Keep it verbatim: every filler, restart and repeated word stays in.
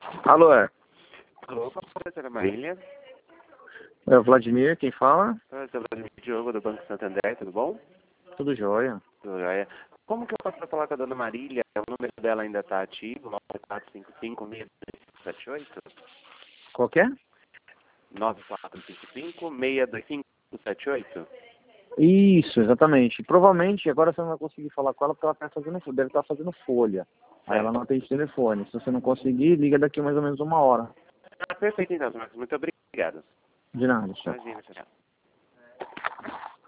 Alô, é? Alô, professora Marília. É o Vladimir, quem fala? Professor Vladimir Diogo, do Banco Santander, tudo bom? Tudo jóia. Tudo jóia. Como que eu posso falar com a dona Marília? O número dela ainda está ativo, nove quatro cinco cinco, seis dois cinco sete oito? Qual que é? nove quatro cinco cinco, seis dois cinco sete oito? Isso, exatamente. Provavelmente agora você não vai conseguir falar com ela porque ela tá fazendo, deve estar fazendo folha. Aí ela não atende telefone. Se você não conseguir, liga daqui mais ou menos uma hora. Ah, perfeito então, Marcos. Muito obrigado. De nada, tchau. Imagina, tchau.